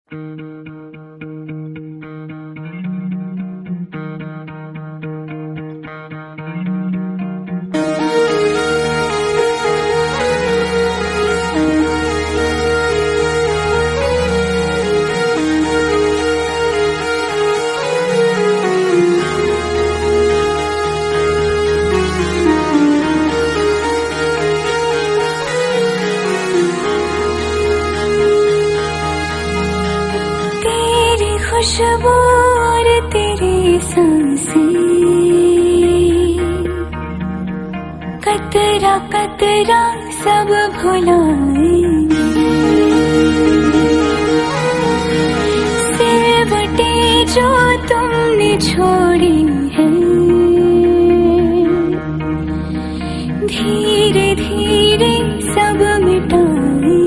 खुशबू और तेरी सांसें, कतरा कतरा सब भुलाएंगे। सिलवटे जो तुमने छोड़ी है, धीरे धीरे सब मिटाएंगे।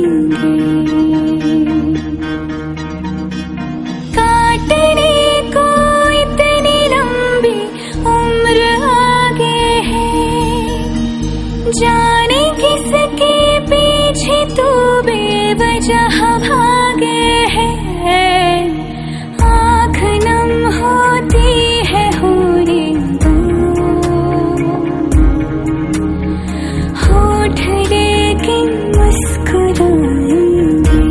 जाने किसके पीछे तू बेवजह भागे है, आँख नम होती है होने दो, होठ लेकिन मुस्कुराएंगे।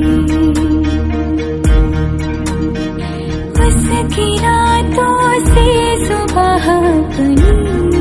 उसकी रातों से सुबह बनी,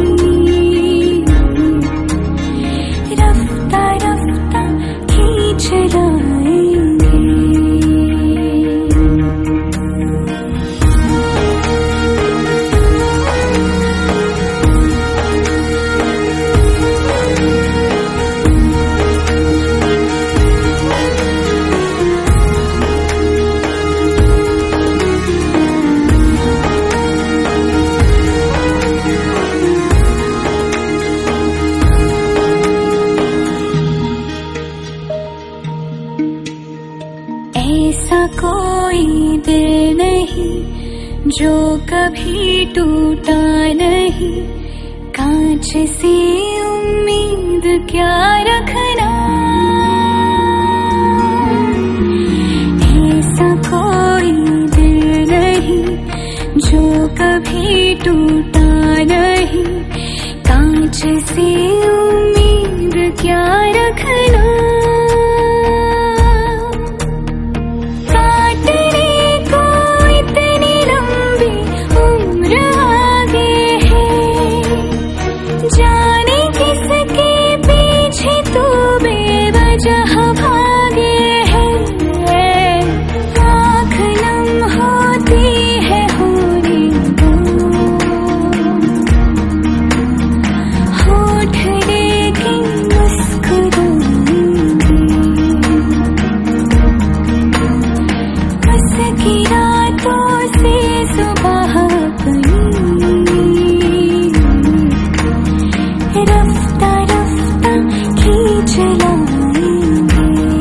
ऐसा कोई दिल नहीं जो कभी टूटा नहीं, कांच से उम्मीद क्या रखना। ऐसा कोई दिल नहीं जो कभी टूटा नहीं, कांच से उम्मीद क्या रखना। जाने किसके पीछे तू बेवजह भागे है, आँख नम होती है होने दो, होठ लेकिन मुस्कुराएंगे। उसकी रातों से सुबह बनी, रफ्ता रफ्ता खींच लाएंगे।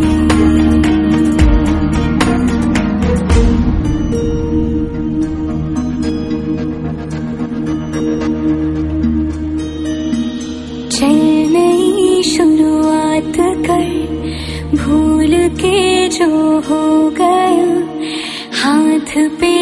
चल नई शुरुआत कर, भूल के जो हो गया हाथ पे